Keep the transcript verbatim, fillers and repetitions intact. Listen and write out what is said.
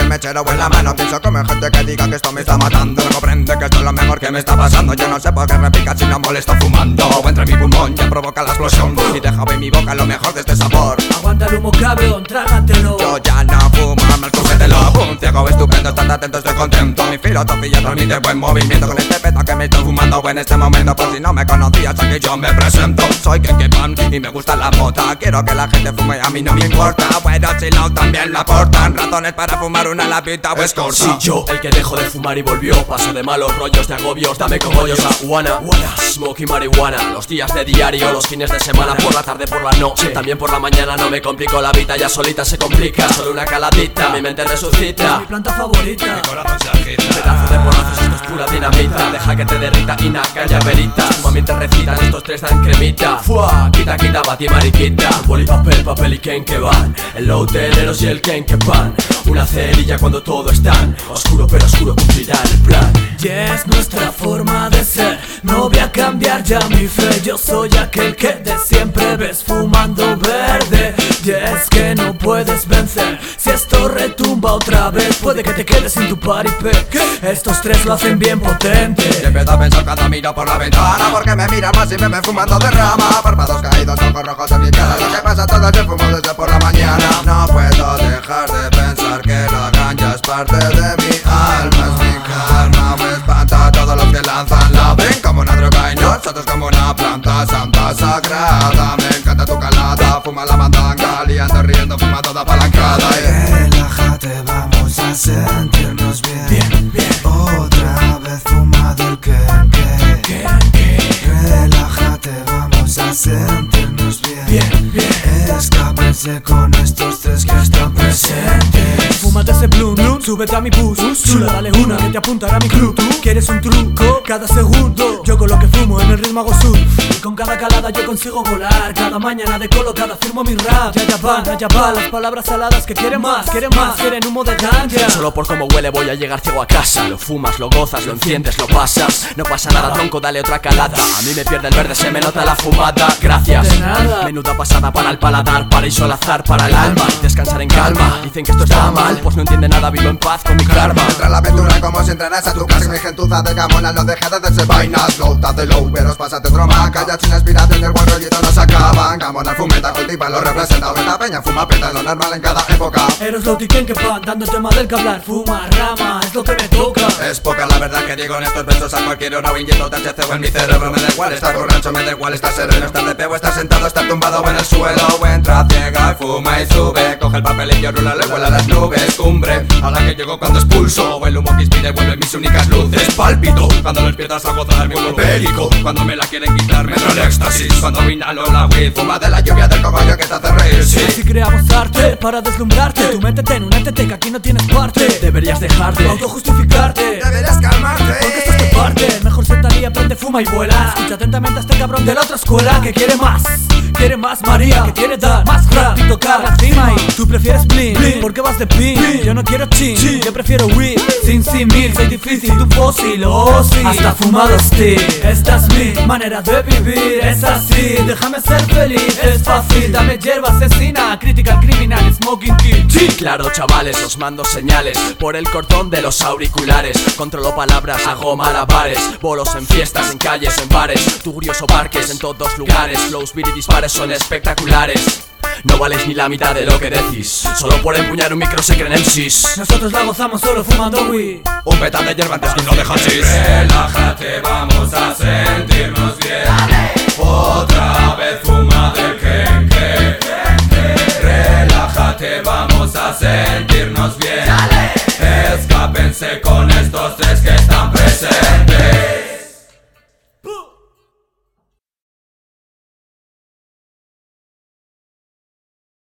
mechero en la mano. Pienso que me gente que diga que esto me está matando. No comprende que esto es lo mejor que me está pasando. Yo no sé por qué repica si no molesto fumando. Entre mi pulmón ya provoca la explosión y deja en mi boca lo mejor de este sabor. Aguanta el humo, cabrón, trágatelo. Yo ya no fumo, mal cógetelo. Un ciego estupendo, estás atento, estoy contento. Mi filosofía transmite buen movimiento. Con este peta que me estoy fumando en este momento. Por si no me conocías, aquí yo me presento. Soy Kenke Pan y me gusta la mota. Quiero que la gente fume, a mí no me importa. Bueno, si no, también la aportan. Razones para fumar una lapita o escorza. Sí, yo, el que dejó de fumar y volvió. Paso de malos rollos, de agobios, dame cogollos, la juana. Smoke y marihuana, los días de diario, los fines de semana, por la tarde, por la noche, también por la mañana. No me complico la vida, ya solita se complica. Solo una caladita, mi mente resucita. Mi planta favorita, mi corazón se agita. Pedazo de porrazos, esto es pura dinamita. Deja que te derrita y naca ya verita. Fuma te recitan, estos tres dan cremita. Fua, quita, quita, bati mariquita. Boli, papel, papel y Kenke van. El low teleros y el Kenke Pan. Una cerilla cuando todo es tan oscuro, pero oscuro cumplirá el plan. Y es nuestra forma de ser, no voy a cambiar ya mi fe. Yo soy aquel que de siempre ves fumando verde. Y es que no puedes vencer, si esto retumba otra vez puede que te quedes sin tu paripé. Estos tres lo hacen bien potente. Y empiezo a pensar cuando miro por la ventana, porque me miran más y me ven fumando de rama. Párpados caídos, ojos rojos en mi cara. Lo que pasa todo yo fumo desde por la mañana. No puedo dejar de pensar que la ganja es parte de mi alma. Es mi karma, me espanta a todos los que lanzan la ven como una droga y nosotros como una planta santa sagrada. Me encanta tu calada, fuma la mandanga, liando, riendo, fuma toda apalancada. Relájate, vamos a sentirnos bien, bien, bien. Otra vez fuma del Kenke. Relájate, vamos a sentirnos bien, bien, bien. Escápense con estos tres que están presentes. Fúmate ese blunt, blunt, súbete a mi bus, chula, dale una que te apuntará a mi club. ¿Tú quieres un truco? Cada segundo yo con lo que fumo en el ritmo hago sur. Y con cada calada yo consigo volar. Cada mañana de colocada firmo mi rap. Ya ya van, ya van las palabras saladas que quieren más, quieren más, quieren humo de ganja. Solo por cómo huele voy a llegar ciego a casa. Lo fumas, lo gozas, lo enciendes, lo pasas. No pasa nada, tronco, dale otra calada. A mí me pierde el verde, se me nota la fumada. Gracias, de nada. Menuda pasada para el paladar, paraíso al azar para el alma. Descansar en calma, dicen que esto está mal, pues no entiende nada, vivo en paz con mi karma. Entra la aventura como si entrenas a tu casa. Mi gentuza de gamona no deja de hacerse vainas. Low, date low, pero pásate troma. Calla sin inspiración del buen rollito no se acaban. Gamona fumeta, cultiva, lo representa. Esta peña fuma peta, lo normal en cada época. Eres lo Kenke Pan, dando tema del que hablar. Fuma, rama, es lo que me toca. Es poca la verdad que digo en estos versos. A cualquier hora inyecto T H C o en mi cerebro. Me da igual estar borracho, me da igual estar sereno, estar de pie o estar sentado, estar tumbado en el suelo. Entra ciega y fuma y sube. Coge el papelillo, rula, le vuela a las nubes. Cumbre, a la que llego cuando expulso. El humo que inspira y vuelve mis únicas luces. Pálpito, cuando lo empiezas a gozar mi humo bélico. Cuando me la quieren quitar me entra el éxtasis. Cuando inhalo la weed, fuma de la lluvia del cogollo que te hace reír, sí. Si creamos arte para deslumbrarte, tú métete en un entete que aquí no tienes parte. Deberías dejar de autojustificarte, deberías calmarte, porque esto es tu parte. Mejor siéntate y aprende, fuma y vuela. Escucha atentamente a este cabrón de la otra escuela que quiere más, quiere más María, que quiere dar más crap y tocar la cima. Y tú prefieres blin, blin, porque vas de pin. Yo no quiero chin, chin, yo prefiero weed. Sin sin mil, soy difícil, tu fósil, oh sí. Hasta fumado still, esta es mi manera de vivir. Es así, déjame ser feliz, es fácil. Dame hierba asesina, crítica criminal, smoking kill. Sí, claro chavales, os mando señales por el cordón de los auriculares. Controlo palabras, hago malabares. Bolos en fiestas, en calles, en bares. Tugrios o parques, en todos lugares. Flows, beat y dispares son espectaculares. No vales ni la mitad de lo que decís. Solo por empuñar un micro se creen M Cs. Nosotros la gozamos solo fumando weed. Un peta de hierba antes que no deja sis. Relájate, vamos a sentirnos bien. Dale. Otra vez fuma del Kenke. Relájate, vamos a sentirnos bien. Dale. Escápense con estos tres que están presentes.